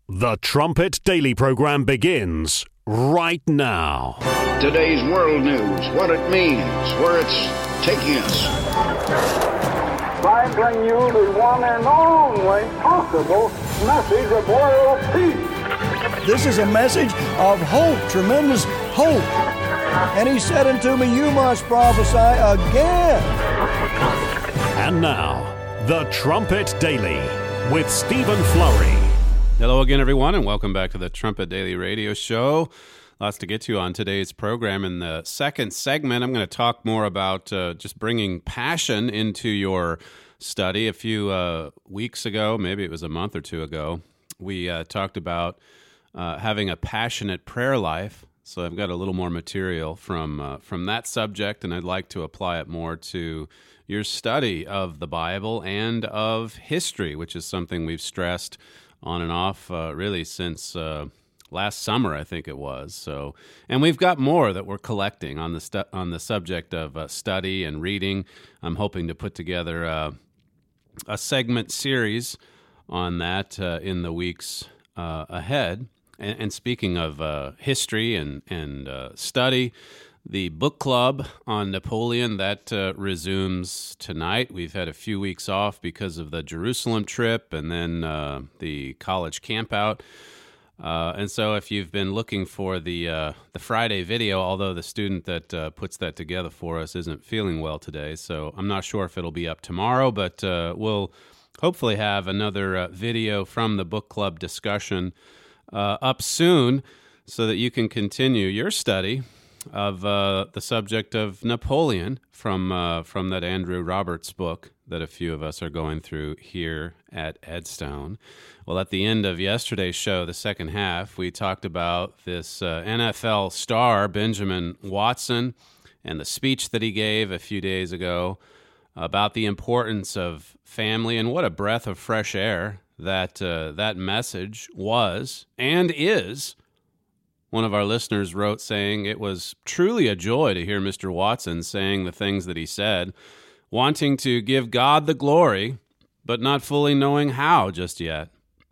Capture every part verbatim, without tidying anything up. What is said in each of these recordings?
The Trumpet Daily program begins right now. Today's world news, what it means, where it's taking us. I bring you the one and only possible message of world peace. This is a message of hope, tremendous hope. And he said unto me, you must prophesy again. And now, The Trumpet Daily with Stephen Flurry. Hello again, everyone, and welcome back to the Trumpet Daily Radio Show. Lots to get to on today's program. In the second segment, I'm going to talk more about uh, just bringing passion into your study. A few uh, weeks ago, maybe it was a month or two ago, we uh, talked about uh, having a passionate prayer life. So I've got a little more material from uh, from that subject, and I'd like to apply it more to your study of the Bible and of history, which is something we've stressed on and off uh, really since uh, last summer, I think it was. So, and we've got more that we're collecting on the stu- on the subject of uh, study and reading. I'm hoping to put together uh, a segment series on that uh, in the weeks uh, ahead. And, and speaking of uh, history and and uh, study, the book club on Napoleon, that uh, resumes tonight. We've had a few weeks off because of the Jerusalem trip and then uh, the college campout. Uh, and so if you've been looking for the uh, the Friday video, although the student that uh, puts that together for us isn't feeling well today, so I'm not sure if it'll be up tomorrow, but uh, we'll hopefully have another uh, video from the book club discussion uh, up soon so that you can continue your study of uh, the subject of Napoleon from uh, from that Andrew Roberts book that a few of us are going through here at Edstone. Well, at the end of yesterday's show, the second half, we talked about this uh, N F L star, Benjamin Watson, and the speech that he gave a few days ago about the importance of family, and what a breath of fresh air that uh, that message was and is. One of our listeners wrote saying it was truly a joy to hear Mister Watson saying the things that he said, wanting to give God the glory, but not fully knowing how just yet.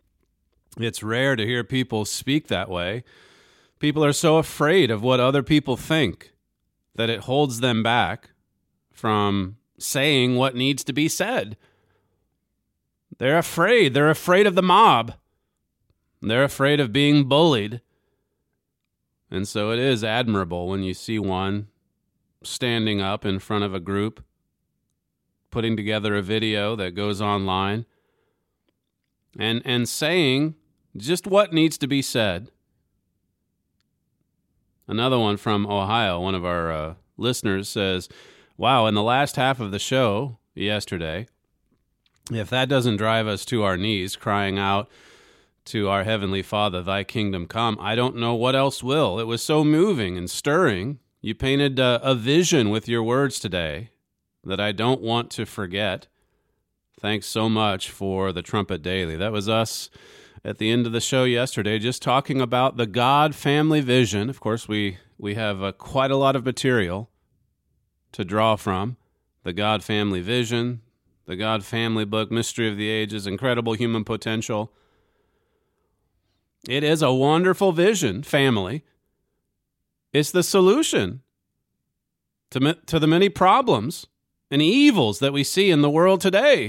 It's rare to hear people speak that way. People are so afraid of what other people think that it holds them back from saying what needs to be said. They're afraid. They're afraid of the mob. They're afraid of being bullied. And so it is admirable when you see one standing up in front of a group, putting together a video that goes online, and and saying just what needs to be said. Another one from Ohio, one of our uh, listeners says, wow, in the last half of the show yesterday, if that doesn't drive us to our knees crying out to our Heavenly Father, thy kingdom come, I don't know what else will. It was so moving and stirring. You painted uh, a vision with your words today that I don't want to forget. Thanks so much for the Trumpet Daily. That was us at the end of the show yesterday, just talking about the God family vision. Of course, we, we have uh, quite a lot of material to draw from. The God family vision, the God family book, Mystery of the Ages, Incredible Human Potential. It is a wonderful vision, family. It's the solution to, to the many problems and evils that we see in the world today.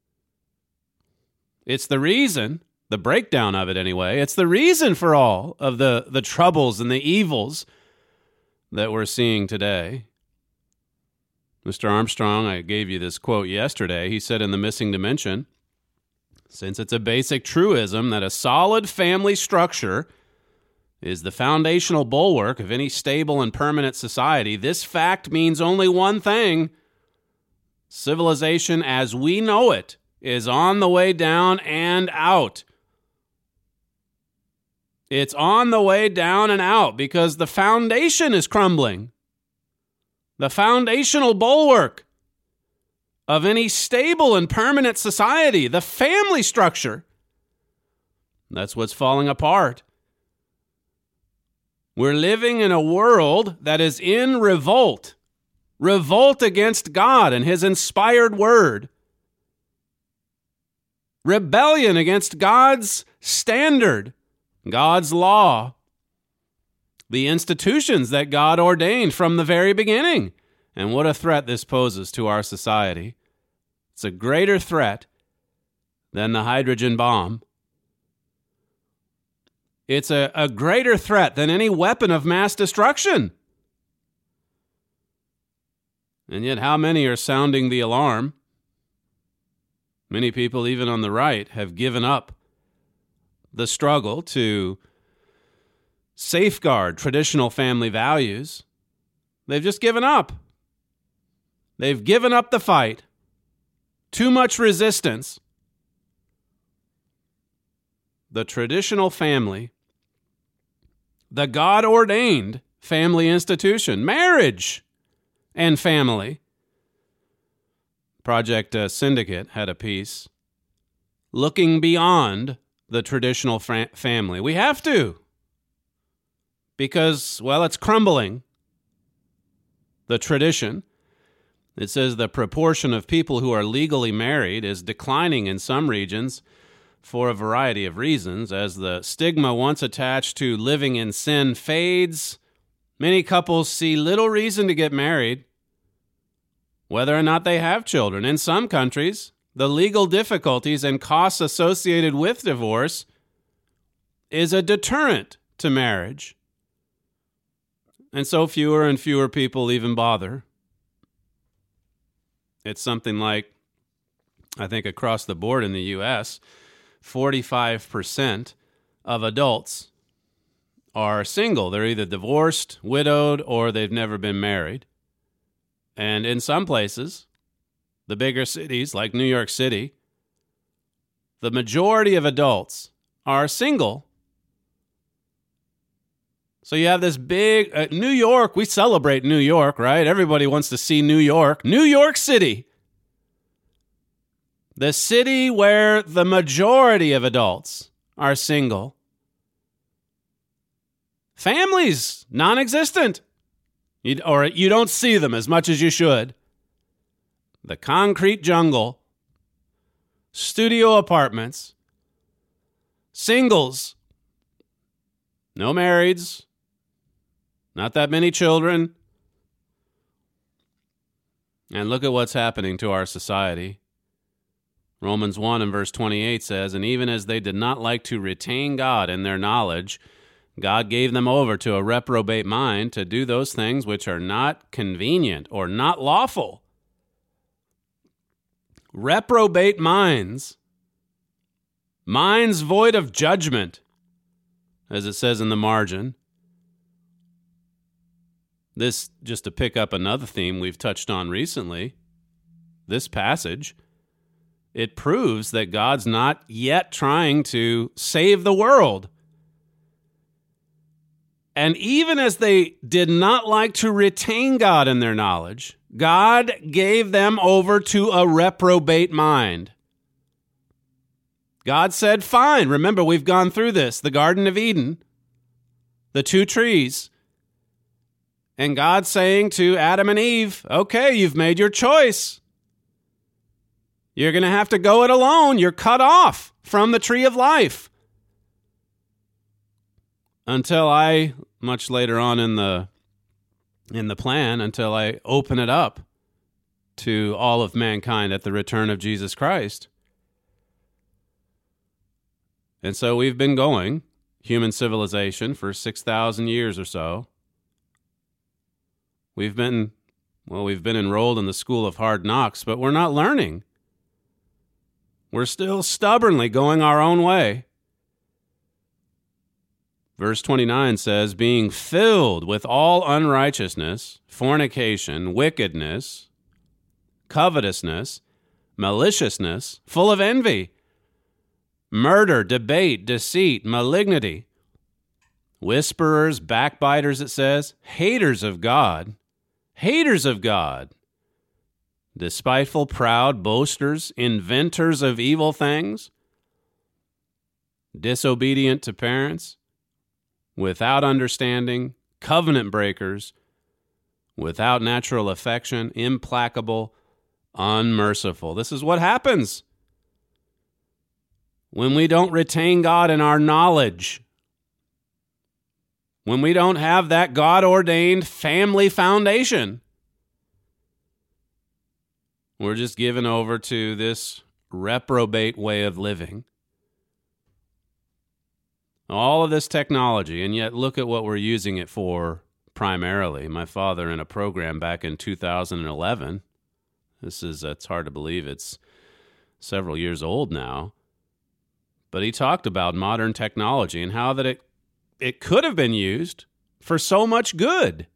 It's the reason, the breakdown of it anyway, it's the reason for all of the, the troubles and the evils that we're seeing today. Mister Armstrong, I gave you this quote yesterday. He said in The Missing Dimension, since it's a basic truism that a solid family structure is the foundational bulwark of any stable and permanent society, this fact means only one thing. Civilization as we know it is on the way down and out. It's on the way down and out because the foundation is crumbling. The foundational bulwark of any stable and permanent society, the family structure. That's what's falling apart. We're living in a world that is in revolt. Revolt against God and His inspired word. Rebellion against God's standard, God's law, the institutions that God ordained from the very beginning. And what a threat this poses to our society. It's a greater threat than the hydrogen bomb. It's a, a greater threat than any weapon of mass destruction. And yet, how many are sounding the alarm? Many people, even on the right, have given up the struggle to safeguard traditional family values. They've just given up. They've given up the fight. Too much resistance. The traditional family, the God-ordained family institution, marriage and family. Project uh, Syndicate had a piece looking beyond the traditional fra- family. We have to, because, well, it's crumbling. The tradition. It says the proportion of people who are legally married is declining in some regions for a variety of reasons. As the stigma once attached to living in sin fades, many couples see little reason to get married, whether or not they have children. In some countries, the legal difficulties and costs associated with divorce is a deterrent to marriage. And so fewer and fewer people even bother. It's something like, I think across the board in the U S, forty-five percent of adults are single. They're either divorced, widowed, or they've never been married. And in some places, the bigger cities like New York City, the majority of adults are single. So you have this big, uh, New York, we celebrate New York, right? Everybody wants to see New York. New York City. The city where the majority of adults are single. Families, non-existent. You, or you don't see them as much as you should. The concrete jungle. Studio apartments. Singles. No marrieds. Not that many children. And look at what's happening to our society. Romans one and verse twenty-eight says, "And even as they did not like to retain God in their knowledge, God gave them over to a reprobate mind to do those things which are not convenient or not lawful." Reprobate minds. Minds void of judgment, as it says in the margin. This, just to pick up another theme we've touched on recently, this passage, it proves that God's not yet trying to save the world. And even as they did not like to retain God in their knowledge, God gave them over to a reprobate mind. God said, fine. Remember, we've gone through this. The Garden of Eden, the two trees. And God saying to Adam and Eve, okay, you've made your choice. You're going to have to go it alone. You're cut off from the tree of life. Until I, much later on in the in the plan, until I open it up to all of mankind at the return of Jesus Christ. And so we've been going, human civilization, for six thousand years or so. We've been, well, we've been enrolled in the school of hard knocks, but we're not learning. We're still stubbornly going our own way. Verse twenty-nine says, being filled with all unrighteousness, fornication, wickedness, covetousness, maliciousness, full of envy, murder, debate, deceit, malignity, whisperers, backbiters, it says, haters of God, haters of God, despiteful, proud, boasters, inventors of evil things, disobedient to parents, without understanding, covenant breakers, without natural affection, implacable, unmerciful. This is what happens when we don't retain God in our knowledge, when we don't have that God-ordained family foundation, we're just given over to this reprobate way of living. All of this technology, and yet look at what we're using it for primarily. My father, in a program back in two thousand eleven, this is, it's hard to believe it's several years old now, but he talked about modern technology and how that it, it could have been used for so much good.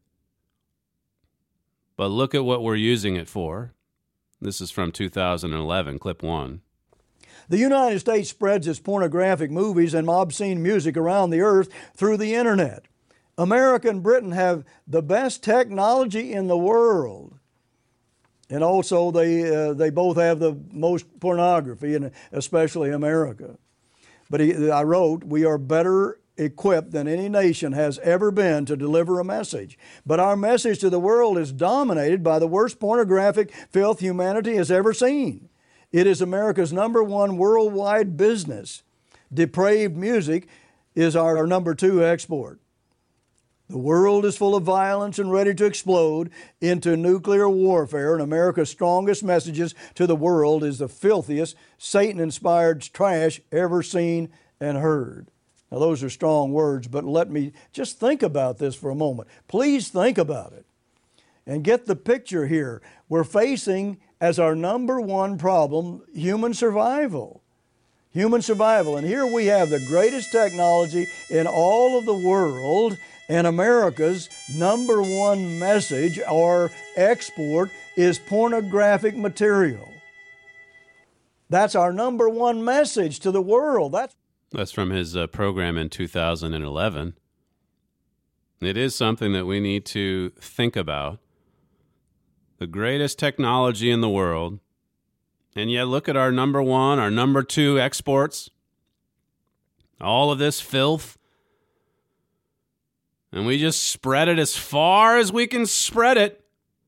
But look at what we're using it for. This is from two thousand eleven, clip one. The United States spreads its pornographic movies and obscene music around the earth through the internet. America and Britain have the best technology in the world. And also they, uh, they both have the most pornography, and especially America. But he, I wrote, we are better equipped than any nation has ever been to deliver a message. But our message to the world is dominated by the worst pornographic filth humanity has ever seen. It is America's number one worldwide business. Depraved music is our number two export. The world is full of violence and ready to explode into nuclear warfare, and America's strongest messages to the world is the filthiest, Satan-inspired trash ever seen and heard. Now, those are strong words, but let me just think about this for a moment. Please think about it and get the picture here. We're facing, as our number one problem, human survival. Human survival. And here we have the greatest technology in all of the world, and America's number one message or export is pornographic material. That's our number one message to the world. That's That's from his uh, program in two thousand eleven. It is something that we need to think about. The greatest technology in the world, and yet look at our number one, our number two exports. All of this filth. And we just spread it as far as we can spread it.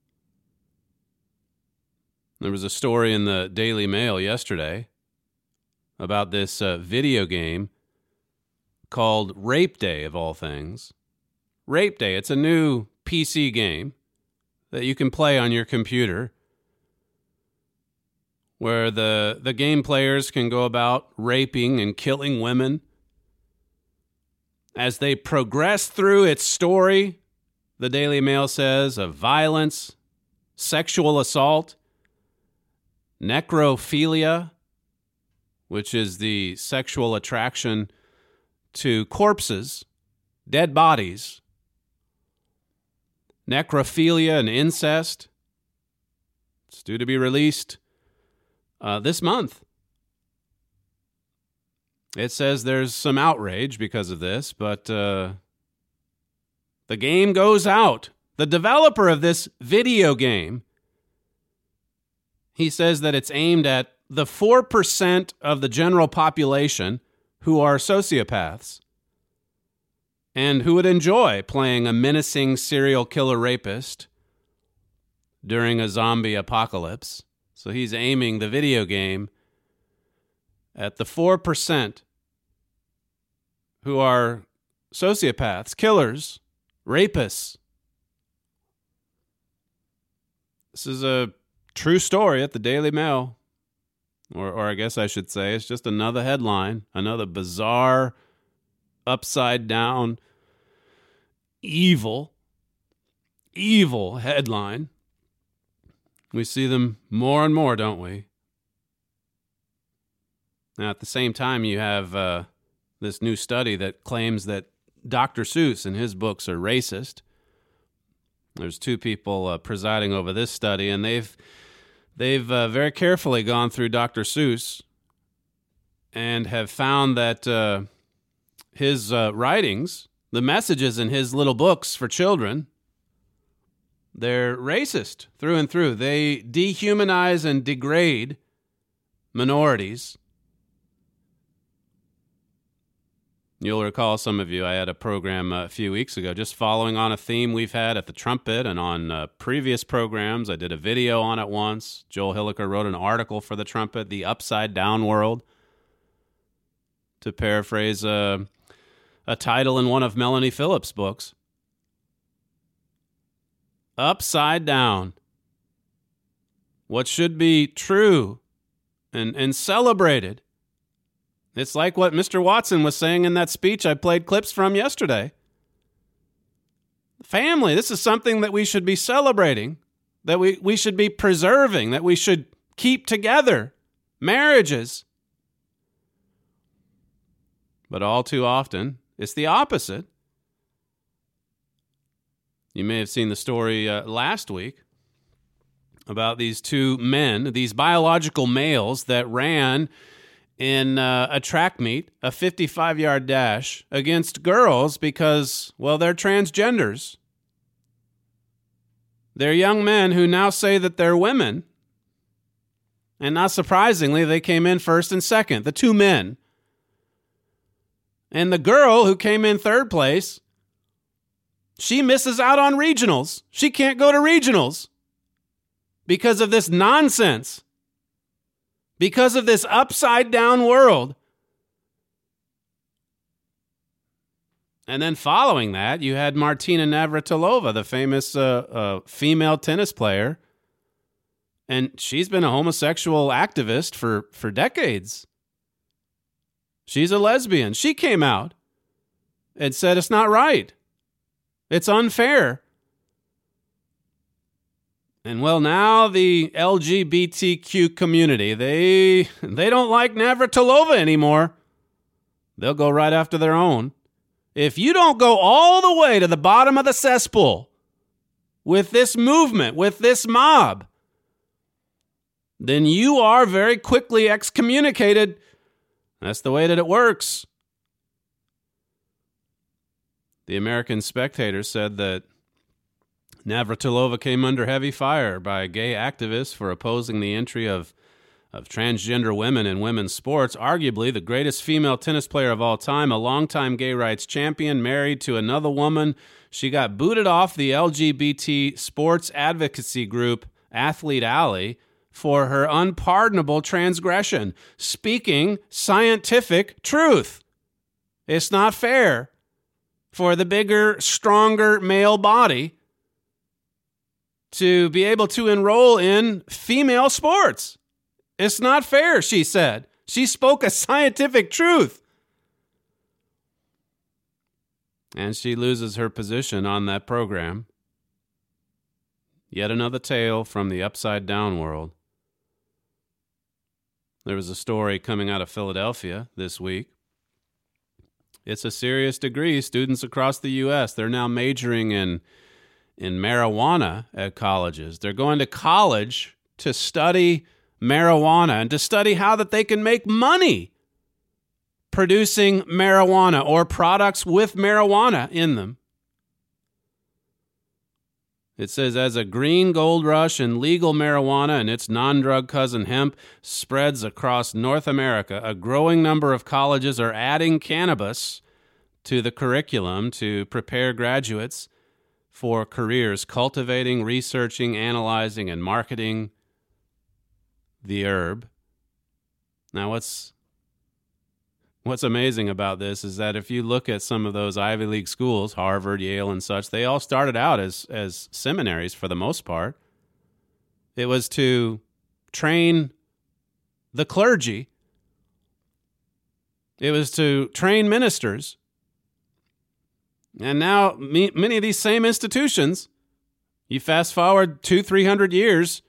There was a story in the Daily Mail yesterday about this uh, video game called Rape Day, of all things. Rape Day, it's a new P C game that you can play on your computer where the, the game players can go about raping and killing women. As they progress through its story, the Daily Mail says, of violence, sexual assault, necrophilia, which is the sexual attraction to corpses, dead bodies, necrophilia and incest. It's due to be released uh, this month. It says there's some outrage because of this, but uh, the game goes out. The developer of this video game, he says that it's aimed at the four percent of the general population who are sociopaths and who would enjoy playing a menacing serial killer rapist during a zombie apocalypse. So he's aiming the video game at the four percent who are sociopaths, killers, rapists. This is a true story at the Daily Mail. Or, or I guess I should say it's just another headline, another bizarre, upside-down, evil, evil headline. We see them more and more, don't we? Now, at the same time, you have uh, this new study that claims that Doctor Seuss and his books are racist. There's two people uh, presiding over this study, and they've they've uh, very carefully gone through Doctor Seuss and have found that uh, his uh, writings, the messages in his little books for children, they're racist through and through. They dehumanize and degrade minorities. You'll recall, some of you, I had a program a few weeks ago just following on a theme we've had at the Trumpet and on uh, previous programs. I did a video on it once. Joel Hilliker wrote an article for the Trumpet, The Upside Down World. to paraphrase a, a title in one of Melanie Phillips' books. Upside down. What should be true and, and celebrated. It's like what Mister Watson was saying in that speech I played clips from yesterday. Family, this is something that we should be celebrating, that we, we should be preserving, that we should keep together. Marriages. But all too often, it's the opposite. You may have seen the story uh, last week about these two men, these biological males that ran in uh, a track meet, a fifty-five-yard dash, against girls because, well, they're transgenders. They're young men who now say that they're women. And not surprisingly, they came in first and second, the two men. And the girl who came in third place, she misses out on regionals. She can't go to regionals because of this nonsense, because of this upside-down world. And then following that, you had Martina Navratilova, the famous uh, uh, female tennis player, and she's been a homosexual activist for, for decades. She's a lesbian. She came out and said it's not right. It's unfair. And well, now the L G B T Q community, they they don't like Navratilova anymore. They'll go right after their own. If you don't go all the way to the bottom of the cesspool with this movement, with this mob, then you are very quickly excommunicated. That's the way that it works. The American Spectator said that Navratilova came under heavy fire by gay activists for opposing the entry of, of transgender women in women's sports. Arguably the greatest female tennis player of all time, a longtime gay rights champion, married to another woman. She got booted off the L G B T sports advocacy group Athlete Alley for her unpardonable transgression, speaking scientific truth. It's not fair for the bigger, stronger male body to be able to enroll in female sports. It's not fair, she said. She spoke a scientific truth. And she loses her position on that program. Yet another tale from the upside-down world. There was a story coming out of Philadelphia this week. It's a serious degree. Students across the U S, they're now majoring in, in marijuana at colleges. They're going to college to study marijuana and to study how that they can make money producing marijuana or products with marijuana in them. It says, as a green gold rush in legal marijuana and its non-drug cousin hemp spreads across North America, a growing number of colleges are adding cannabis to the curriculum to prepare graduates for careers cultivating, researching, analyzing, and marketing the herb. Now, what's What's amazing about this is that if you look at some of those Ivy League schools, Harvard, Yale, and such, they all started out as, as seminaries for the most part. It was to train the clergy. It was to train ministers. And now me, many of these same institutions, you fast forward two, three hundred years,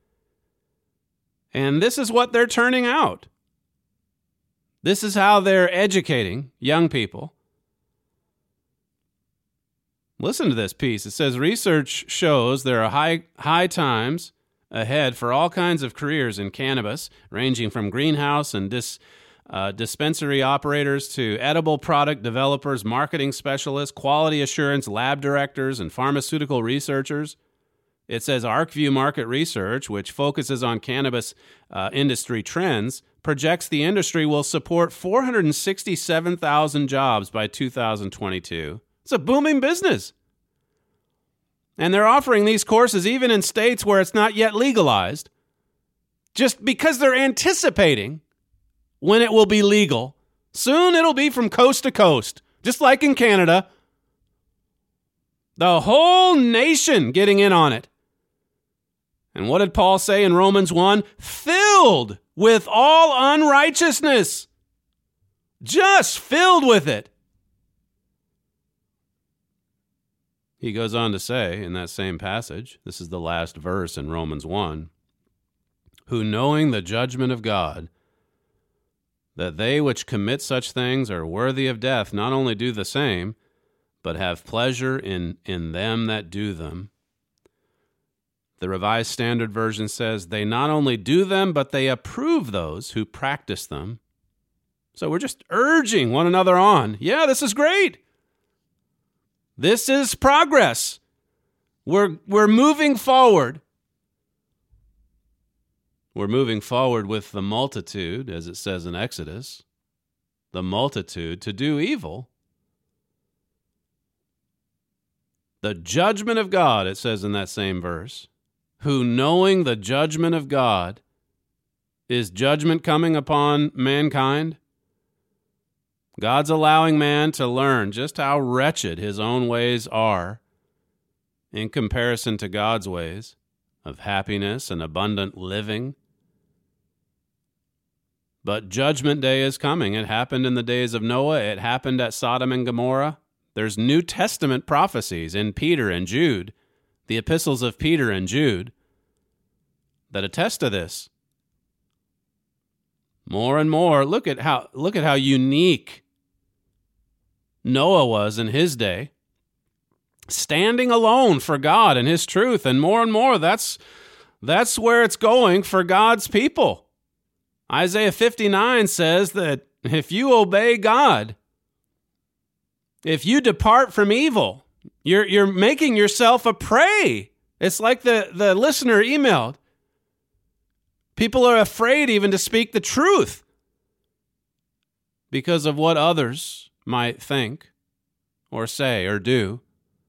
and this is what they're turning out. This is how they're educating young people. Listen to this piece. It says, research shows there are high high times ahead for all kinds of careers in cannabis, ranging from greenhouse and dis, uh, dispensary operators to edible product developers, marketing specialists, quality assurance lab directors, and pharmaceutical researchers. It says ArcView Market Research, which focuses on cannabis uh, industry trends, projects the industry will support four hundred sixty-seven thousand jobs by two thousand twenty-two. It's a booming business. And they're offering these courses even in states where it's not yet legalized, just because they're anticipating when it will be legal Soon it'll be from coast to coast, just like in Canada. The whole nation getting in on it. And what did Paul say in Romans one? Filled with all unrighteousness. Just filled with it. He goes on to say in that same passage, this is the last verse in Romans one, who knowing the judgment of God, that they which commit such things are worthy of death, not only do the same, but have pleasure in, in them that do them. The Revised Standard Version says, they not only do them, but they approve those who practice them. So we're just urging one another on. Yeah, this is great. This is progress. We're, we're moving forward. We're moving forward with the multitude, as it says in Exodus, the multitude to do evil. The judgment of God, it says in that same verse, who knowing the judgment of God, is judgment coming upon mankind? God's allowing man to learn just how wretched his own ways are in comparison to God's ways of happiness and abundant living. But judgment day is coming. It happened in the days of Noah. It happened at Sodom and Gomorrah. There's New Testament prophecies in Peter and Jude, the epistles of Peter and Jude, that attest to this. More and more, look at how look at how unique Noah was in his day, standing alone for God and his truth, and more and more that's that's where it's going for God's people. Isaiah fifty-nine says that if you obey God, if you depart from evil, you're you're making yourself a prey. It's like the, the listener emailed. People are afraid even to speak the truth because of what others might think or say or do.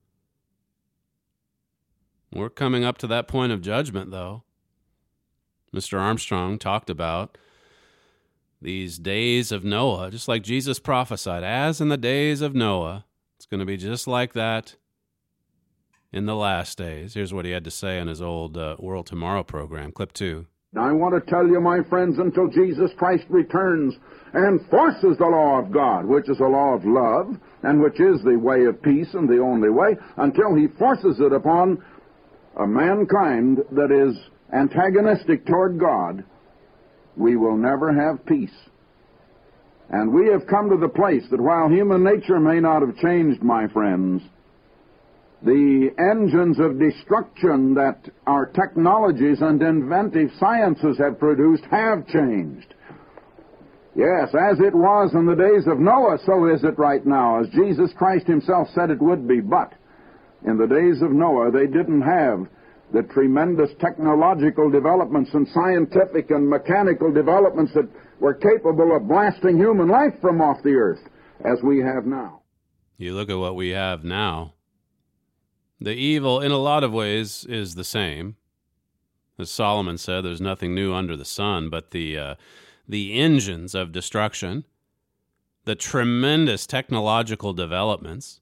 We're coming up to that point of judgment, though. Mister Armstrong talked about these days of Noah, just like Jesus prophesied, as in the days of Noah. It's going to be just like that in the last days. Here's what he had to say on his old uh, World Tomorrow program, clip two. Now I want to tell you, my friends, until Jesus Christ returns and forces the law of God, which is a law of love, and which is the way of peace and the only way, until he forces it upon a mankind that is antagonistic toward God, we will never have peace. And we have come to the place that while human nature may not have changed, my friends, the engines of destruction that our technologies and inventive sciences have produced have changed. Yes, as it was in the days of Noah, so is it right now, as Jesus Christ himself said it would be. But in the days of Noah, they didn't have the tremendous technological developments and scientific and mechanical developments that were capable of blasting human life from off the earth as we have now. You look at what we have now. The evil, in a lot of ways, is the same. As Solomon said, there's nothing new under the sun, but the uh, the engines of destruction, the tremendous technological developments,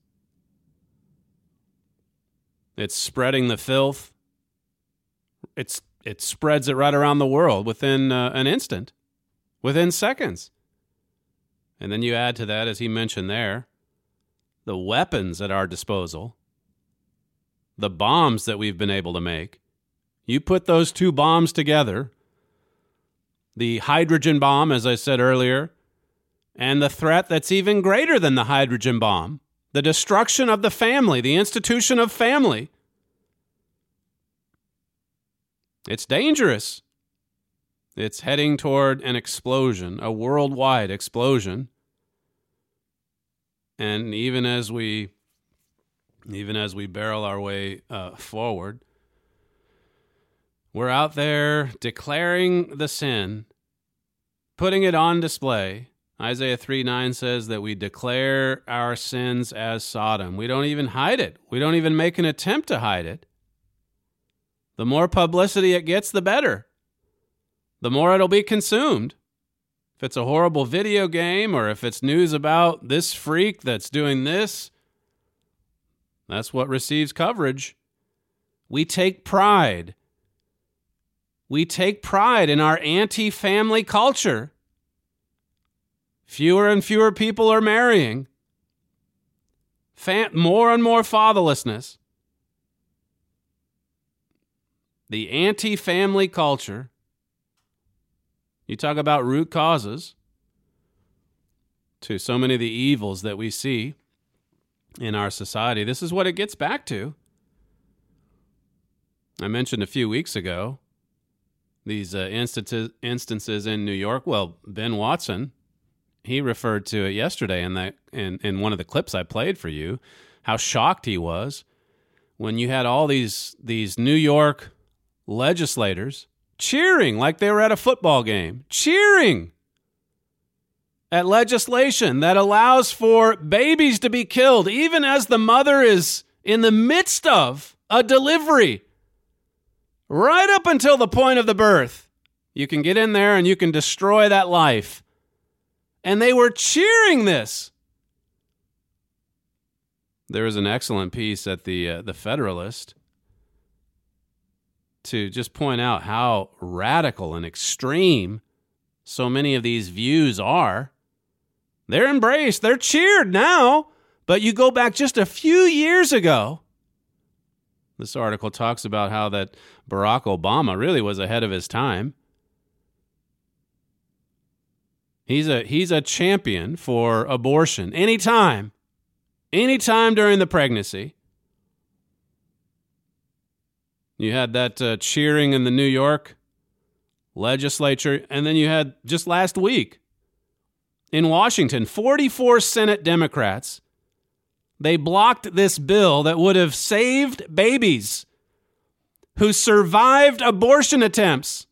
it's spreading the filth. It's it spreads it right around the world within uh, an instant, within seconds. And then you add to that, as he mentioned there, the weapons at our disposal, the bombs that we've been able to make. You put those two bombs together, the hydrogen bomb, as I said earlier, and the threat that's even greater than the hydrogen bomb, the destruction of the family, the institution of family. It's dangerous. It's heading toward an explosion, a worldwide explosion. And even as we, even as we barrel our way uh, forward, we're out there declaring the sin, putting it on display. Isaiah three nine says that we declare our sins as Sodom. We don't even hide it. We don't even make an attempt to hide it. The more publicity it gets, the better. The more it'll be consumed. If it's a horrible video game or if it's news about this freak that's doing this, that's what receives coverage. We take pride. We take pride in our anti-family culture. Fewer and fewer people are marrying. Fam- more and more fatherlessness. The anti-family culture. You talk about root causes to so many of the evils that we see in our society. This is what it gets back to. I mentioned a few weeks ago these uh, instances, instances in New York. Well, Ben Watson, he referred to it yesterday in that in, in one of the clips I played for you, how shocked he was when you had all these these New York legislators cheering like they were at a football game, cheering at legislation that allows for babies to be killed even as the mother is in the midst of a delivery, right up until the point of the birth. You can get in there and you can destroy that life. And they were cheering this. There was an excellent piece at the uh, the Federalist to just point out how radical and extreme so many of these views are. They're embraced. They're cheered now. But you go back just a few years ago. This article talks about how that Barack Obama really was ahead of his time. He's a he's a champion for abortion anytime. Anytime during the pregnancy. You had that uh, cheering in the New York legislature, and then you had just last week in Washington, forty-four Senate Democrats, they blocked this bill that would have saved babies who survived abortion attempts.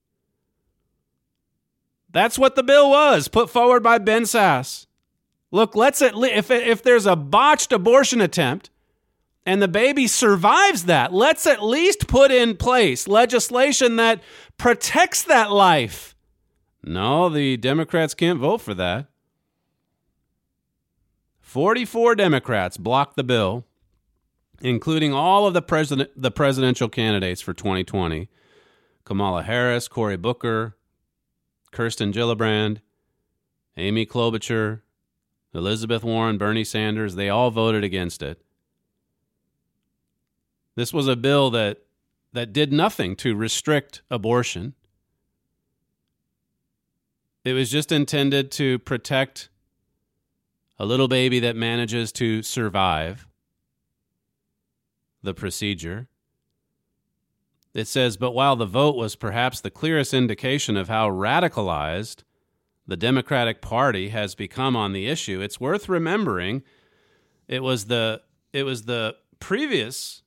That's what the bill was, put forward by Ben Sasse. Look, let's at le- if if there's a botched abortion attempt and the baby survives that, let's at least put in place legislation that protects that life. No, the Democrats can't vote for that. forty-four Democrats blocked the bill, including all of the president, the presidential candidates for twenty twenty. Kamala Harris, Cory Booker, Kirsten Gillibrand, Amy Klobuchar, Elizabeth Warren, Bernie Sanders, they all voted against it. This was a bill that that did nothing to restrict abortion. It was just intended to protect a little baby that manages to survive the procedure. It says, but while the vote was perhaps the clearest indication of how radicalized the Democratic Party has become on the issue, it's worth remembering it was the it was the previous.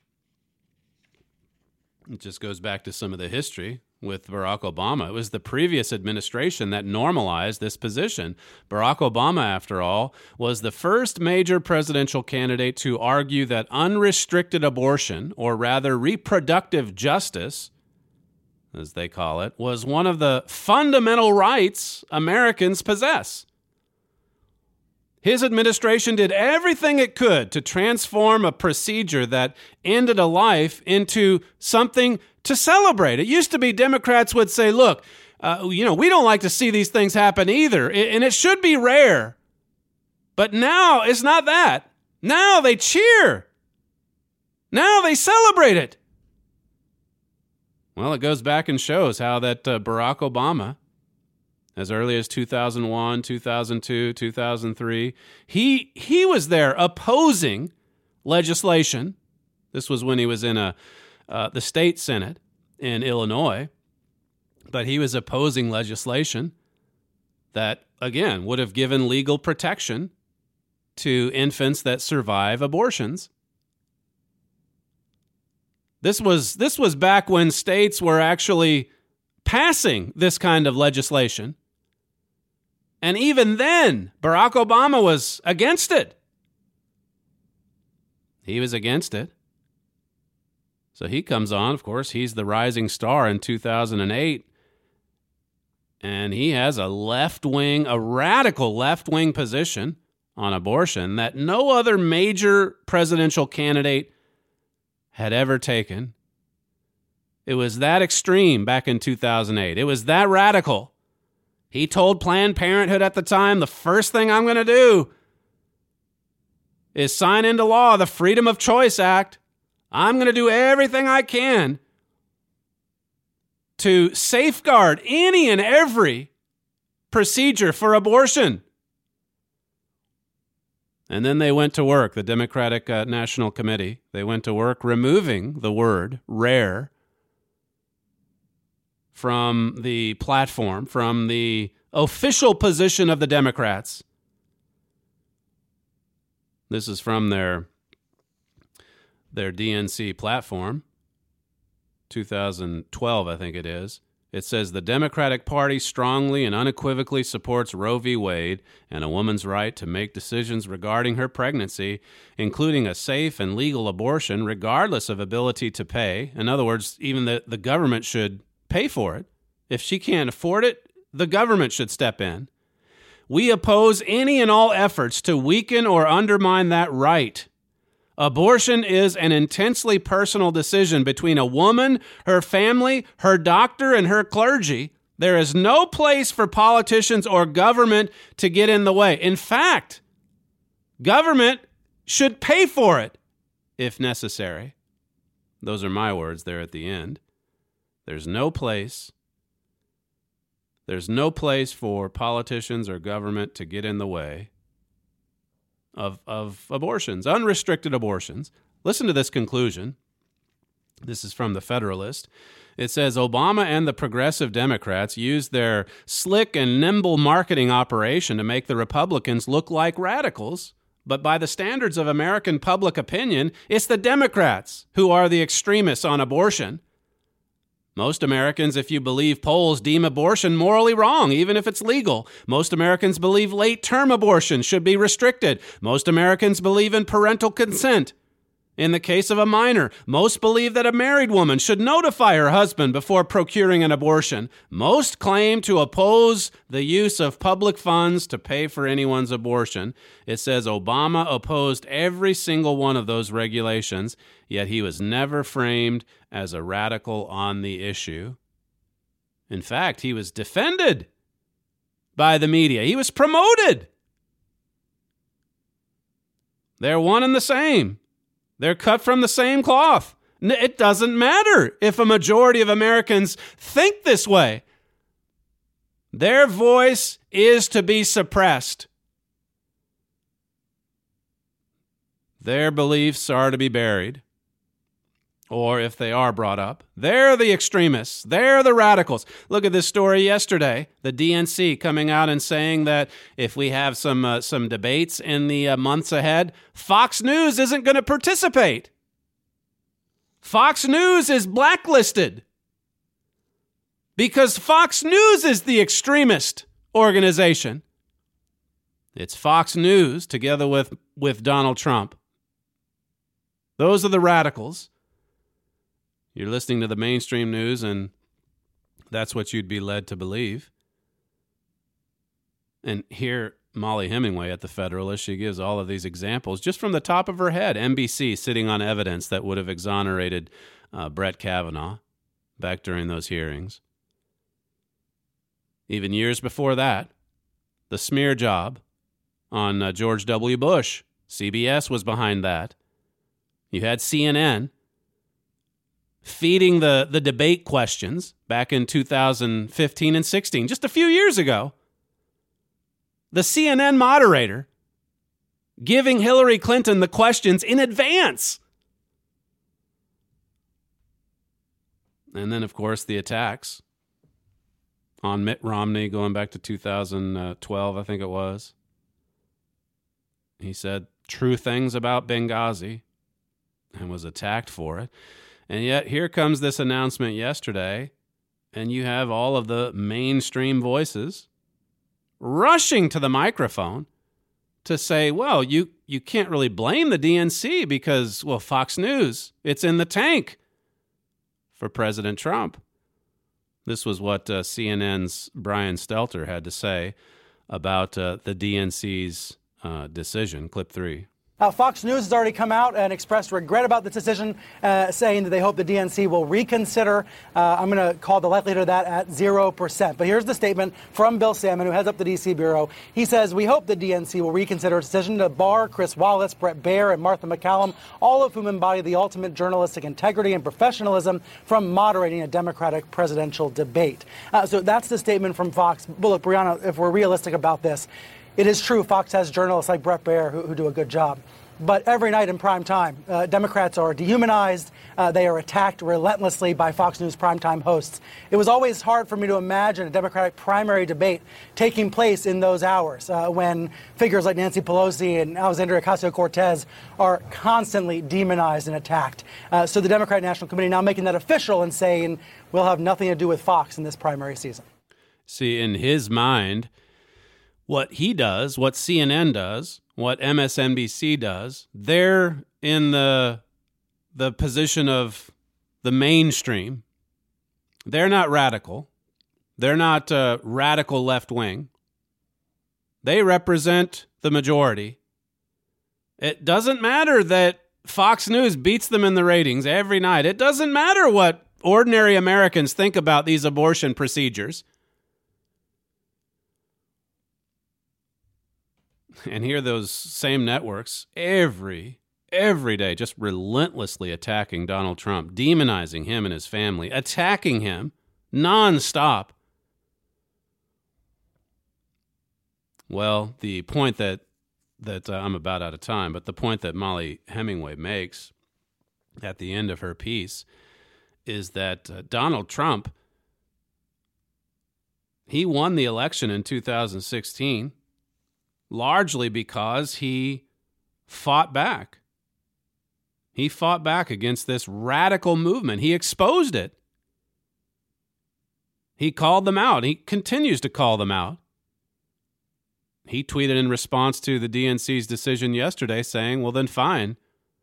It just goes back to some of the history with Barack Obama. It was the previous administration that normalized this position. Barack Obama, after all, was the first major presidential candidate to argue that unrestricted abortion, or rather reproductive justice, as they call it, was one of the fundamental rights Americans possess. His administration did everything it could to transform a procedure that ended a life into something to celebrate. It used to be Democrats would say, look, uh, you know, we don't like to see these things happen either, and it should be rare. But now it's not that. Now they cheer. Now they celebrate it. Well, it goes back and shows how that uh, Barack Obama, as early as two thousand one, two thousand two, two thousand three, he he was there opposing legislation. This was when he was in a uh, the state Senate in Illinois, but he was opposing legislation that, again, would have given legal protection to infants that survive abortions. This was this was back when states were actually passing this kind of legislation. And even then, Barack Obama was against it. He was against it. So he comes on, of course, he's the rising star in two thousand eight. And he has a left-wing, a radical left-wing position on abortion that no other major presidential candidate had ever taken. It was that extreme back in two thousand eight. It was that radical. He told Planned Parenthood at the time, the first thing I'm going to do is sign into law the Freedom of Choice Act. I'm going to do everything I can to safeguard any and every procedure for abortion. And then they went to work, the Democratic uh, National Committee. They went to work removing the word rare from the platform, from the official position of the Democrats. This is from their, their D N C platform, two thousand twelve, I think it is. It says, the Democratic Party strongly and unequivocally supports Roe v. Wade and a woman's right to make decisions regarding her pregnancy, including a safe and legal abortion, regardless of ability to pay. In other words, even the, the government should pay for it. If she can't afford it, the government should step in. We oppose any and all efforts to weaken or undermine that right. Abortion is an intensely personal decision between a woman, her family, her doctor, and her clergy. There is no place for politicians or government to get in the way. In fact, government should pay for it if necessary. Those are my words there at the end. There's no place. There's no place for politicians or government to get in the way of, of abortions, unrestricted abortions. Listen to this conclusion. This is from the Federalist. It says, Obama and the progressive Democrats used their slick and nimble marketing operation to make the Republicans look like radicals. But by the standards of American public opinion, it's the Democrats who are the extremists on abortion. Most Americans, if you believe polls, deem abortion morally wrong, even if it's legal. Most Americans believe late-term abortion should be restricted. Most Americans believe in parental consent. In the case of a minor, most believe that a married woman should notify her husband before procuring an abortion. Most claim to oppose the use of public funds to pay for anyone's abortion. It says Obama opposed every single one of those regulations, yet he was never framed as a radical on the issue. In fact, he was defended by the media. He was promoted. They're one and the same. They're cut from the same cloth. It doesn't matter if a majority of Americans think this way. Their voice is to be suppressed. Their beliefs are to be buried. Or if they are brought up, they're the extremists. They're the radicals. Look at this story yesterday. The D N C coming out and saying that if we have some uh, some debates in the uh, months ahead, Fox News isn't going to participate. Fox News is blacklisted because Fox News is the extremist organization. It's Fox News together with, with Donald Trump. Those are the radicals. You're listening to the mainstream news, and that's what you'd be led to believe. And here, Molly Hemingway at the Federalist, she gives all of these examples just from the top of her head. N B C sitting on evidence that would have exonerated uh, Brett Kavanaugh back during those hearings. Even years before that, the smear job on uh, George W. Bush. C B S was behind that. You had C N N feeding the, the debate questions back in two thousand fifteen and sixteen, just a few years ago. The C N N moderator giving Hillary Clinton the questions in advance. And then, of course, the attacks on Mitt Romney going back to two thousand twelve, I think it was. He said true things about Benghazi and was attacked for it. And yet here comes this announcement yesterday, and you have all of the mainstream voices rushing to the microphone to say, well, you, you can't really blame the D N C because, well, Fox News, it's in the tank for President Trump. This was what uh, C N N's Brian Stelter had to say about uh, the D N C's uh, decision. Clip three. Uh, Fox News has already come out and expressed regret about the decision, uh, saying that they hope the D N C will reconsider. Uh, I'm going to call the likelihood of that at zero percent. But here's the statement from Bill Salmon, who heads up the D C Bureau. He says, we hope the D N C will reconsider its decision to bar Chris Wallace, Brett Baer, and Martha MacCallum, all of whom embody the ultimate journalistic integrity and professionalism, from moderating a Democratic presidential debate. Uh, so that's the statement from Fox. But look, Brianna, if we're realistic about this, it is true Fox has journalists like Brett Baer who, who do a good job. But every night in prime time, uh, Democrats are dehumanized. Uh, they are attacked relentlessly by Fox News primetime hosts. It was always hard for me to imagine a Democratic primary debate taking place in those hours uh, when figures like Nancy Pelosi and Alexandria Ocasio-Cortez are constantly demonized and attacked. Uh, so the Democratic National Committee now making that official and saying we'll have nothing to do with Fox in this primary season. See, in his mind, what he does, what C N N does, what M S N B C does, they're in the the position of the mainstream. They're not radical. They're not uh, radical left-wing. They represent the majority. It doesn't matter that Fox News beats them in the ratings every night. It doesn't matter what ordinary Americans think about these abortion procedures. And here those same networks every, every day just relentlessly attacking Donald Trump, demonizing him and his family, attacking him nonstop. Well, the point that, that uh, I'm about out of time, but the point that Mollie Hemingway makes at the end of her piece is that uh, Donald Trump, he won the election in two thousand sixteen largely because he fought back. He fought back against this radical movement. He exposed it. He called them out. He continues to call them out. He tweeted in response to the D N C's decision yesterday saying, well, then fine.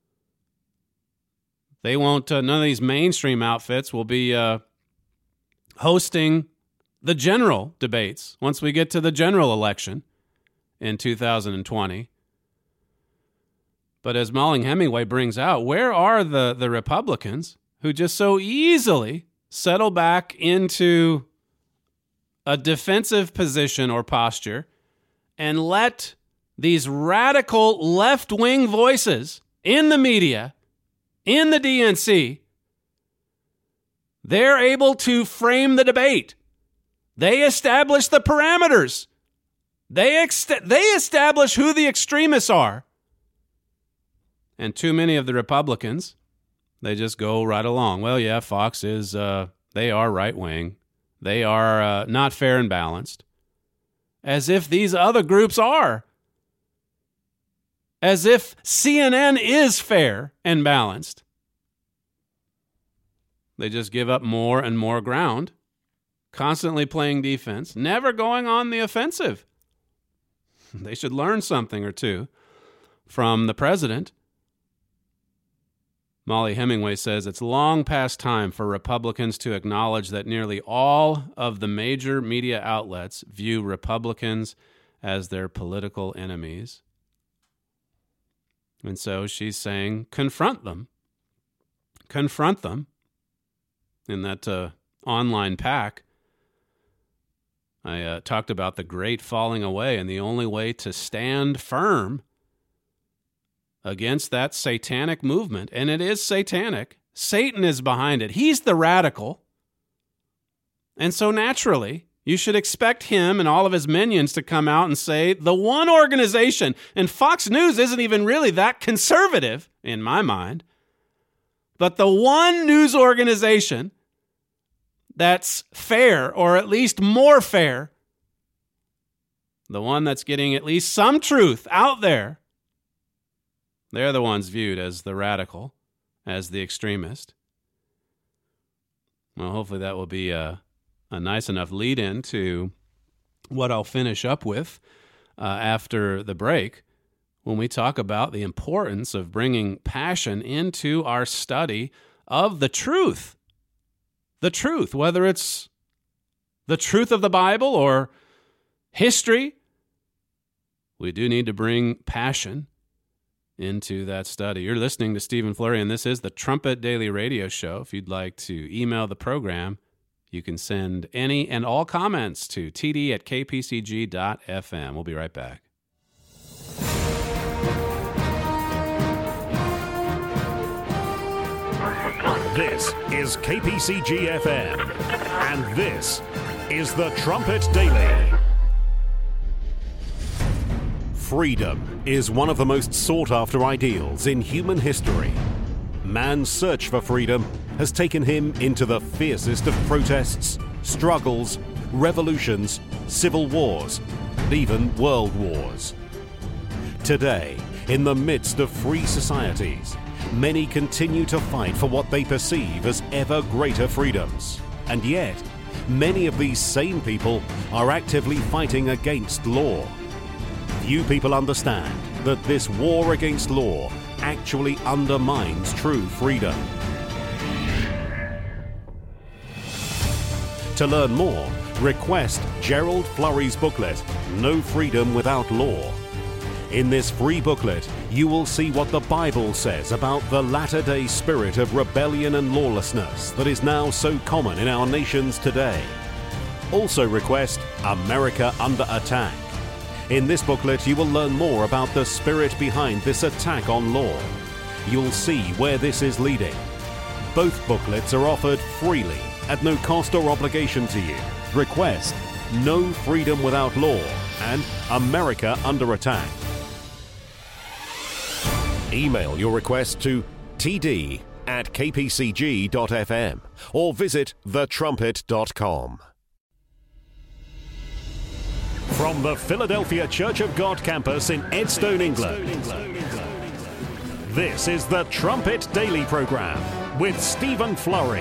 They won't, uh, none of these mainstream outfits will be uh, hosting the general debates once we get to the general election in two thousand twenty. But as Mollie Hemingway brings out, where are the, the Republicans who just so easily settle back into a defensive position or posture and let these radical left-wing voices in the media, in the D N C, they're able to frame the debate. They establish the parameters. They ex- they establish who the extremists are. And too many of the Republicans, they just go right along. Well, yeah, Fox is, uh, they are right-wing. They are uh, not fair and balanced. As if these other groups are. As if C N N is fair and balanced. They just give up more and more ground, constantly playing defense, never going on the offensive. They should learn something or two from the president. Mollie Hemingway says it's long past time for Republicans to acknowledge that nearly all of the major media outlets view Republicans as their political enemies. And so she's saying, confront them. Confront them. In that uh, online pack, I uh, talked about the great falling away, and the only way to stand firm against that satanic movement, and it is satanic, Satan is behind it. He's the radical. And so naturally, you should expect him and all of his minions to come out and say, the one organization, and Fox News isn't even really that conservative, in my mind, but the one news organization that's fair, or at least more fair, the one that's getting at least some truth out there, they're the ones viewed as the radical, as the extremist. Well, hopefully that will be a, a nice enough lead-in to what I'll finish up with uh, after the break, when we talk about the importance of bringing passion into our study of the truth. The truth, whether it's the truth of the Bible or history, we do need to bring passion into that study. You're listening to Stephen Flurry, and this is the Trumpet Daily Radio Show. If you'd like to email the program, you can send any and all comments to t d at k p c g dot f m. We'll be right back. This is K P C G F M, and this is the Trumpet Daily. Freedom is one of the most sought-after ideals in human history. Man's search for freedom has taken him into the fiercest of protests, struggles, revolutions, civil wars, and even world wars. Today, in the midst of free societies, many continue to fight for what they perceive as ever greater freedoms. And yet, many of these same people are actively fighting against law. Few people understand that this war against law actually undermines true freedom. To learn more, request Gerald Flurry's booklet, No Freedom Without Law. In this free booklet, you will see what the Bible says about the latter-day spirit of rebellion and lawlessness that is now so common in our nations today. Also request America Under Attack. In this booklet, you will learn more about the spirit behind this attack on law. You'll see where this is leading. Both booklets are offered freely at no cost or obligation to you. Request No Freedom Without Law and America Under Attack. Email your request to t d at k p c g dot f m or visit the trumpet dot com. From the Philadelphia Church of God campus in Edstone, England, this is the Trumpet Daily Program with Stephen Flurry.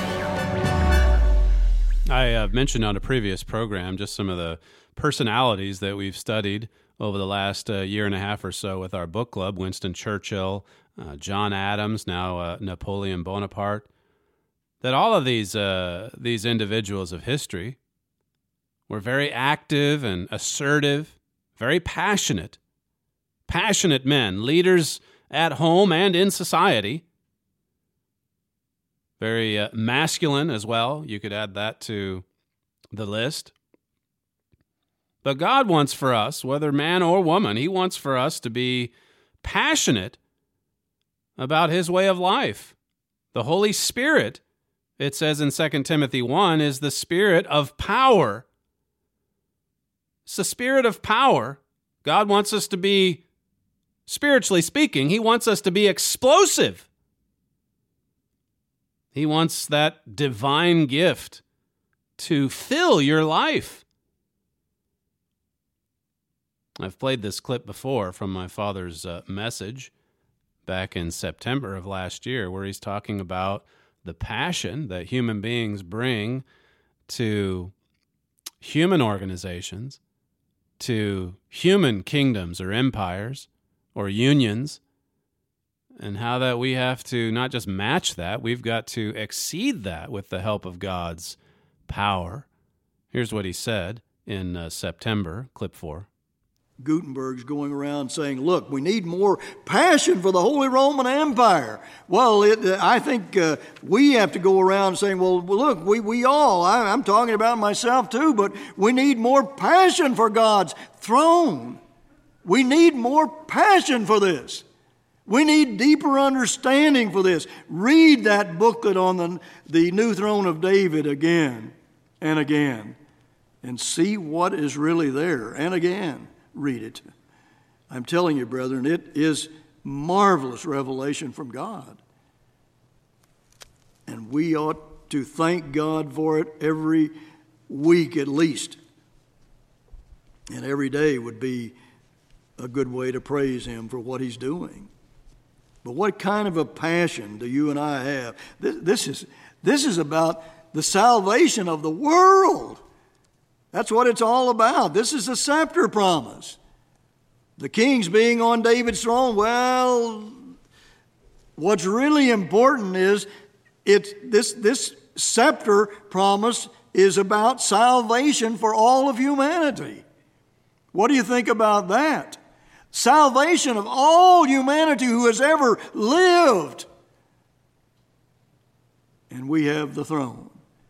I uh, mentioned on a previous program just some of the personalities that we've studied over the last uh, year and a half or so with our book club. Winston Churchill, uh, John Adams, now uh, Napoleon Bonaparte. That all of these uh, these individuals of history were very active and assertive, very passionate, passionate men, leaders at home and in society. Very uh, masculine as well. You could add that to the list. But God wants for us, whether man or woman, He wants for us to be passionate about His way of life. The Holy Spirit, it says in Second Timothy one, is the spirit of power. It's the spirit of power. God wants us to be, spiritually speaking, He wants us to be explosive. He wants that divine gift to fill your life. I've played this clip before from my father's uh, message back in September of last year, where he's talking about the passion that human beings bring to human organizations, to human kingdoms or empires or unions, and how that we have to not just match that, we've got to exceed that with the help of God's power. Here's what he said in uh, September, clip four. Gutenberg's going around saying, look, we need more passion for the Holy Roman Empire. Well, it, I think uh, we have to go around saying, well, look, we, we all, I, I'm talking about myself too, but we need more passion for God's throne. We need more passion for this. We need deeper understanding for this. Read that booklet on the, the new throne of David again and again and see what is really there. And again, read it. I'm telling you, brethren, it is marvelous revelation from God. And we ought to thank God for it every week at least. And every day would be a good way to praise Him for what He's doing. But what kind of a passion do you and I have? This, this is, this is about the salvation of the world. That's what it's all about. This is a scepter promise. The king's being on David's throne. Well, what's really important is it's this, this scepter promise is about salvation for all of humanity. What do you think about that? Salvation of all humanity who has ever lived. And we have the throne.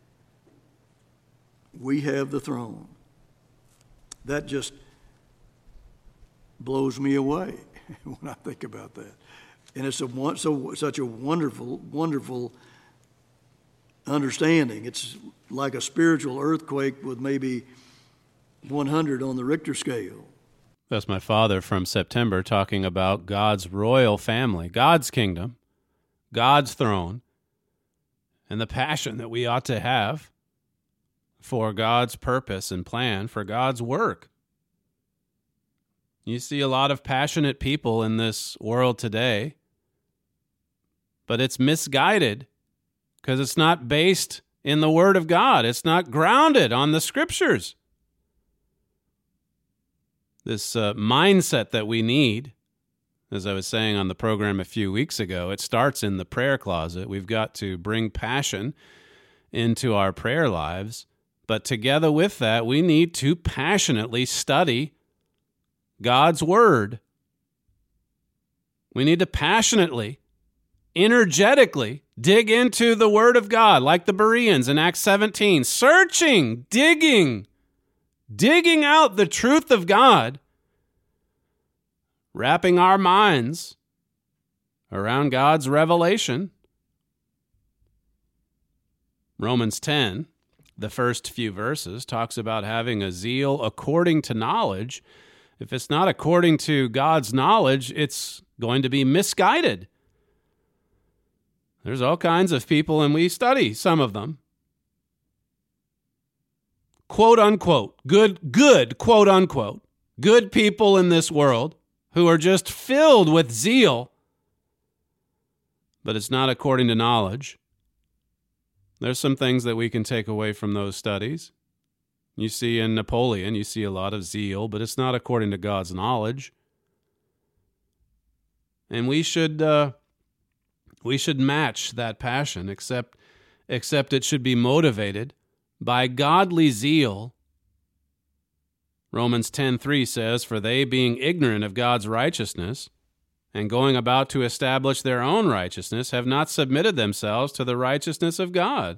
We have the throne. That just blows me away when I think about that. And it's a, so, such a wonderful, wonderful understanding. It's like a spiritual earthquake with maybe one hundred on the Richter scale. That's my father from September talking about God's royal family, God's kingdom, God's throne, and the passion that we ought to have for God's purpose and plan, for God's work. You see a lot of passionate people in this world today, but it's misguided because it's not based in the Word of God. It's not grounded on the Scriptures. This uh, mindset that we need, as I was saying on the program a few weeks ago, it starts in the prayer closet. We've got to bring passion into our prayer lives, but together with that, we need to passionately study God's Word. We need to passionately, energetically dig into the Word of God, like the Bereans in Acts seventeen, searching, digging, digging out the truth of God, wrapping our minds around God's revelation. Romans ten, the first few verses, talks about having a zeal according to knowledge. If it's not according to God's knowledge, it's going to be misguided. There's all kinds of people, and we study some of them. Quote unquote, good, good, quote unquote, good people in this world who are just filled with zeal, but it's not according to knowledge. There's some things that we can take away from those studies. You see in Napoleon, you see a lot of zeal, but it's not according to God's knowledge. And we should uh, we should match that passion, except except it should be motivated by godly zeal. Romans ten three says, "For they, being ignorant of God's righteousness, and going about to establish their own righteousness, have not submitted themselves to the righteousness of God."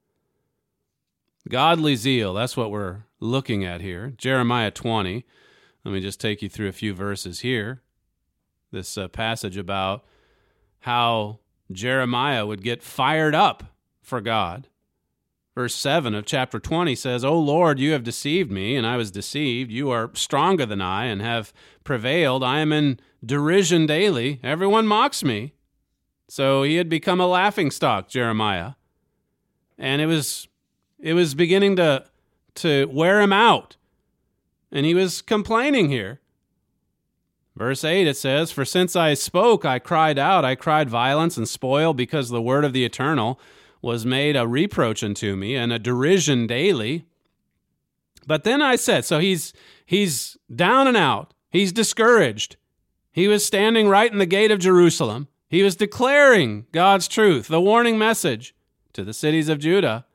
Godly zeal, that's what we're looking at here. Jeremiah twenty, let me just take you through a few verses here. This uh, passage about how Jeremiah would get fired up for God. Verse seven of chapter twenty says, "O Lord, you have deceived me, and I was deceived. You are stronger than I, and have prevailed. I am in derision daily. Everyone mocks me." So he had become a laughingstock, Jeremiah. And it was it was beginning to, to wear him out. And he was complaining here. Verse eight, it says, "For since I spoke, I cried out. I cried violence and spoil, because the word of the Eternal was made a reproach unto me, and a derision daily. But then I said," so he's he's down and out. He's discouraged. He was standing right in the gate of Jerusalem. He was declaring God's truth, the warning message to the cities of Judah.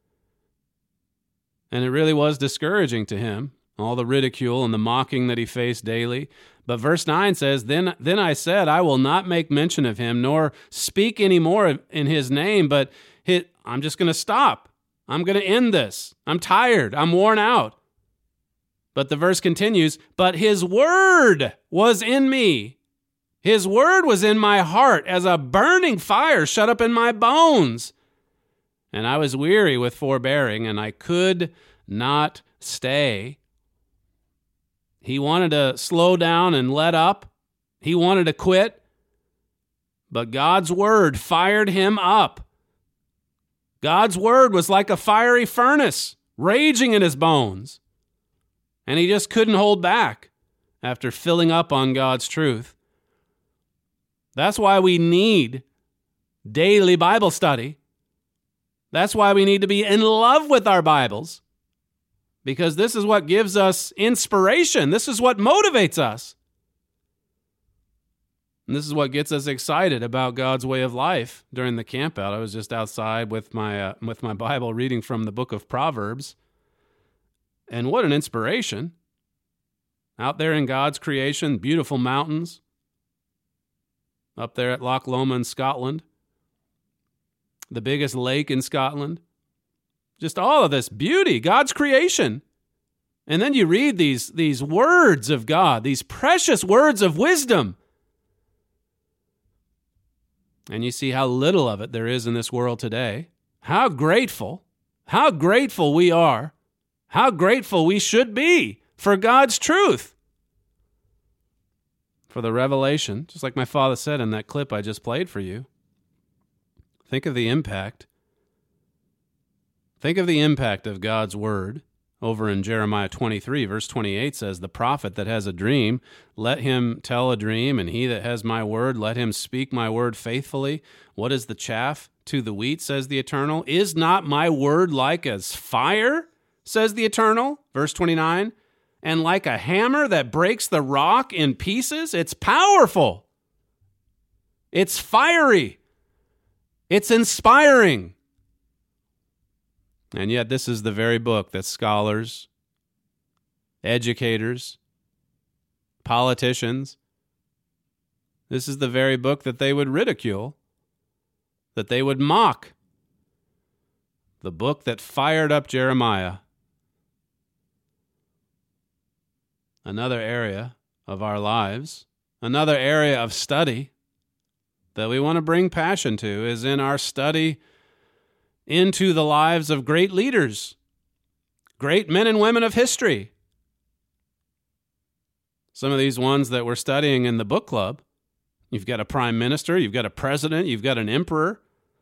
And it really was discouraging to him, all the ridicule and the mocking that he faced daily. But verse nine says, Then then I said, I will not make mention of him, nor speak any more in his name, but hit, I'm just going to stop. I'm going to end this. I'm tired. I'm worn out. But the verse continues, "But his word was in me. His word was in my heart as a burning fire shut up in my bones. And I was weary with forbearing, and I could not stay." He wanted to slow down and let up. He wanted to quit. But God's word fired him up. God's word was like a fiery furnace raging in his bones. And he just couldn't hold back after filling up on God's truth. That's why we need daily Bible study. That's why we need to be in love with our Bibles, because this is what gives us inspiration. This is what motivates us. And this is what gets us excited about God's way of life during the campout. I was just outside with my uh, with my Bible reading from the book of Proverbs. And what an inspiration. Out there in God's creation, beautiful mountains. Up there at Loch Lomond, Scotland. The biggest lake in Scotland. Just all of this beauty, God's creation. And then you read these, these words of God, these precious words of wisdom. And you see how little of it there is in this world today. How grateful, how grateful we are, how grateful we should be for God's truth, for the revelation, just like my father said in that clip I just played for you. Think of the impact. Think of the impact of God's word. Over in Jeremiah twenty-three, verse twenty-eight says, "The prophet that has a dream, let him tell a dream, and he that has my word, let him speak my word faithfully. What is the chaff to the wheat, says the Eternal? Is not my word like as fire, says the Eternal?" Verse twenty-nine, "And like a hammer that breaks the rock in pieces." It's powerful. It's fiery. It's inspiring. And yet this is the very book that scholars, educators, politicians, this is the very book that they would ridicule, that they would mock. The book that fired up Jeremiah. Another area of our lives, another area of study that we want to bring passion to is in our study into the lives of great leaders, great men and women of history. Some of these ones that we're studying in the book club, you've got a prime minister, you've got a president, you've got an emperor.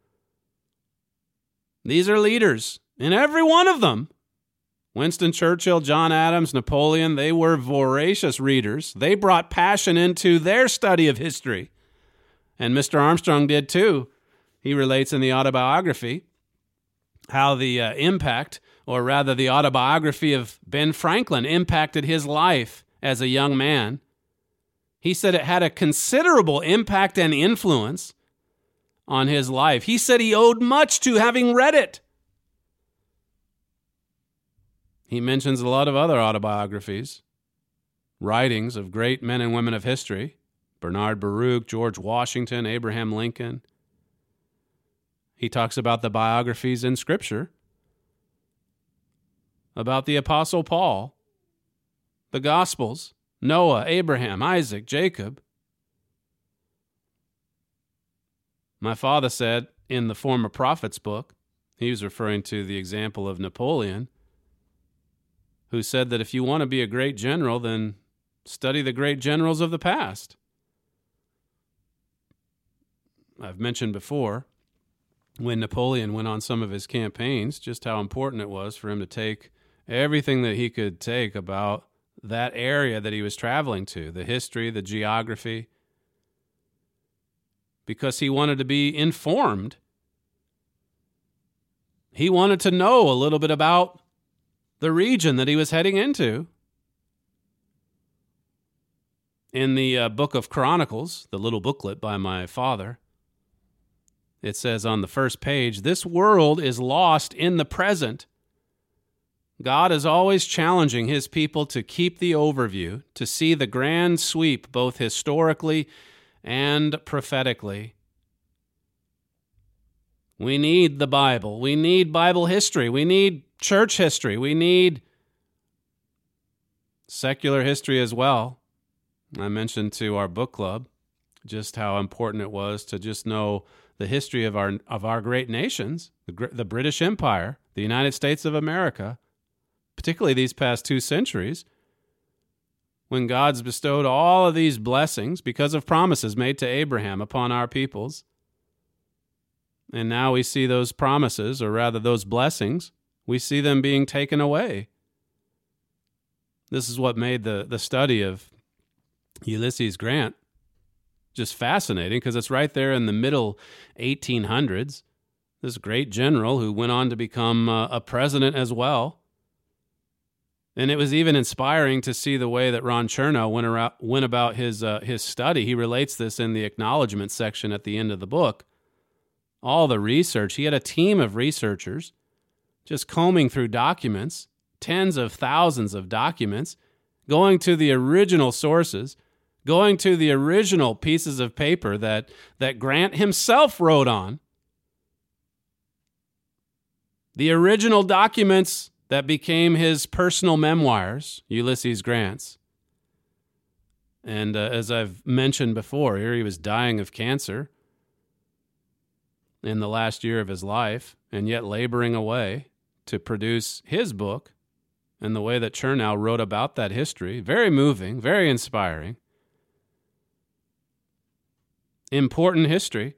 These are leaders, and every one of them, Winston Churchill, John Adams, Napoleon, they were voracious readers. They brought passion into their study of history. And Mister Armstrong did too. He relates in the autobiography how the uh, impact, or rather the autobiography of Ben Franklin, impacted his life as a young man. He said it had a considerable impact and influence on his life. He said he owed much to having read it. He mentions a lot of other autobiographies, writings of great men and women of history, Bernard Baruch, George Washington, Abraham Lincoln. He talks about the biographies in Scripture, about the Apostle Paul, the Gospels, Noah, Abraham, Isaac, Jacob. My father said in the Former Prophets book, he was referring to the example of Napoleon, who said that if you want to be a great general, then study the great generals of the past. I've mentioned before, when Napoleon went on some of his campaigns, just how important it was for him to take everything that he could take about that area that he was traveling to, the history, the geography, because he wanted to be informed. He wanted to know a little bit about the region that he was heading into. In the uh, book of Chronicles, the little booklet by my father, it says on the first page, "This world is lost in the present." God is always challenging his people to keep the overview, to see the grand sweep both historically and prophetically. We need the Bible. We need Bible history. We need church history. We need secular history as well. I mentioned to our book club just how important it was to just know the history of our of our great nations, the, the British Empire, the United States of America, particularly these past two centuries, when God's bestowed all of these blessings because of promises made to Abraham upon our peoples. And now we see those promises, or rather those blessings, we see them being taken away. This is what made the, the study of Ulysses Grant just fascinating, because it's right there in the middle eighteen hundreds. This great general who went on to become uh, a president as well. And it was even inspiring to see the way that Ron Chernow went, around, went about his, uh, his study. He relates this in the acknowledgement section at the end of the book. All the research. He had a team of researchers just combing through documents, tens of thousands of documents, going to the original sources, going to the original pieces of paper that, that Grant himself wrote on, the original documents that became his personal memoirs, Ulysses Grant's. And uh, as I've mentioned before, here he was dying of cancer in the last year of his life, and yet laboring away to produce his book, and the way that Chernow wrote about that history. Very moving, very inspiring. Important history.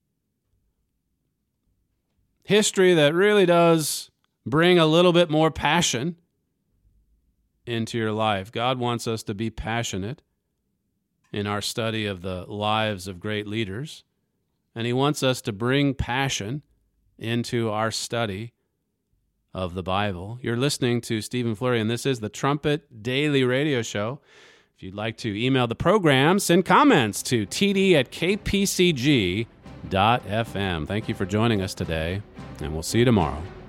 History that really does bring a little bit more passion into your life. God wants us to be passionate in our study of the lives of great leaders, and he wants us to bring passion into our study of the Bible. You're listening to Stephen Flurry, and this is the Trumpet Daily Radio Show. If you'd like to email the program, send comments to t d at k p c g dot f m. Thank you for joining us today, and we'll see you tomorrow.